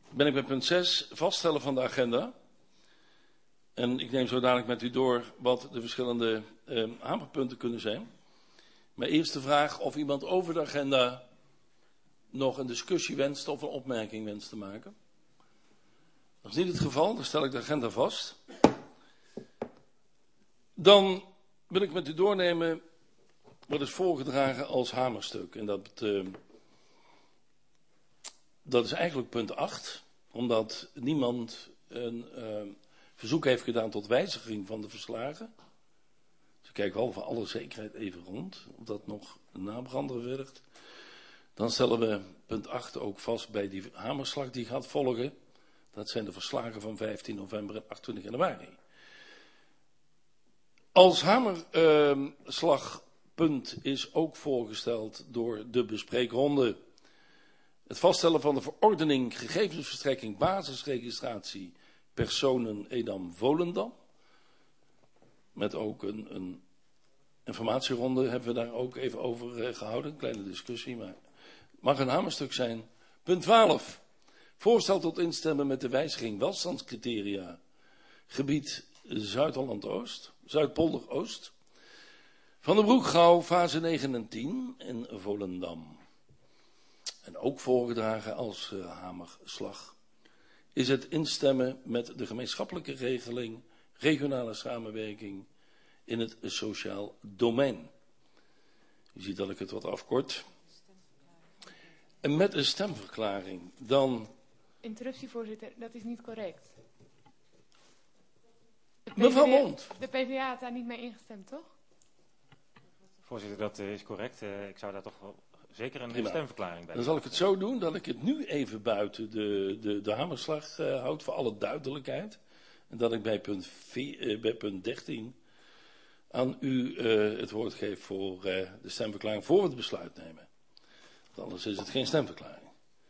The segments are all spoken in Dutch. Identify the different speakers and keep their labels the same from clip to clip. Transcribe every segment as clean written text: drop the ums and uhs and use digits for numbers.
Speaker 1: ben ik bij punt 6, vaststellen van de agenda. En ik neem zo dadelijk met u door wat de verschillende hamerpunten kunnen zijn. Maar eerst de vraag of iemand over de agenda nog een discussie wenst of een opmerking wenst te maken. Dat is niet het geval, dan stel ik de agenda vast. Dan wil ik met u doornemen wat is voorgedragen als hamerstuk. En dat is eigenlijk punt 8, omdat niemand een verzoek heeft gedaan tot wijziging van de verslagen. Dus ik kijk wel voor alle zekerheid even rond, of dat nog nabranderen werkt. Dan stellen we punt 8 ook vast bij die hamerslag die gaat volgen. Dat zijn de verslagen van 15 november en 28 januari. Als hamerslagpunt is ook voorgesteld door de bespreekronde het vaststellen van de verordening gegevensverstrekking basisregistratie personen Edam-Volendam. Met ook een informatieronde hebben we daar ook even over gehouden. Een kleine discussie, maar mag een hamerstuk zijn. Punt 12. Voorstel tot instemmen met de wijziging welstandscriteria. Gebied Zuid-Holland-Oost, Zuidpolder-Oost. Van de Broekgouw, fase 9 en 10 in Volendam. En ook voorgedragen als hamerslag is het instemmen met de gemeenschappelijke regeling, regionale samenwerking in het sociaal domein. Je ziet dat ik het wat afkort. En met een stemverklaring dan...
Speaker 2: Interruptie, voorzitter, dat is niet correct.
Speaker 1: Mevrouw Mond.
Speaker 2: De PvdA had daar niet mee ingestemd, toch?
Speaker 3: Voorzitter, dat is correct. Ik zou daar toch wel zeker een stemverklaring bij.
Speaker 1: Dan zal ik het zo doen dat ik het nu even buiten de hamerslag houd voor alle duidelijkheid. En dat ik bij punt 13 aan u het woord geef voor de stemverklaring voor we het besluit nemen. Want anders is het geen stemverklaring.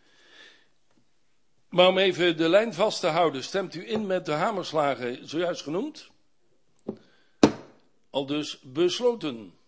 Speaker 1: Maar om even de lijn vast te houden, stemt u in met de hamerslagen zojuist genoemd? Al dus besloten.